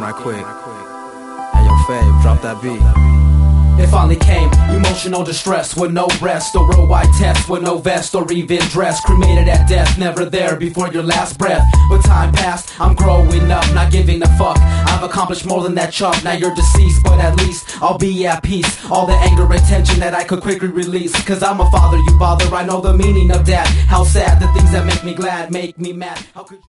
right quick. Hey yo, Fave, drop that beat. It finally came, emotional distress with no rest, or real white test with no vest or even dress. Cremated at death, never there before your last breath. But time passed, I'm growing up, not giving a fuck. I've accomplished more than that chump, now you're deceased, but at least I'll be at peace. All the anger and tension that I could quickly release, cause I'm a father, you bother, I know the meaning of that. How sad, the things that make me glad make me mad. How could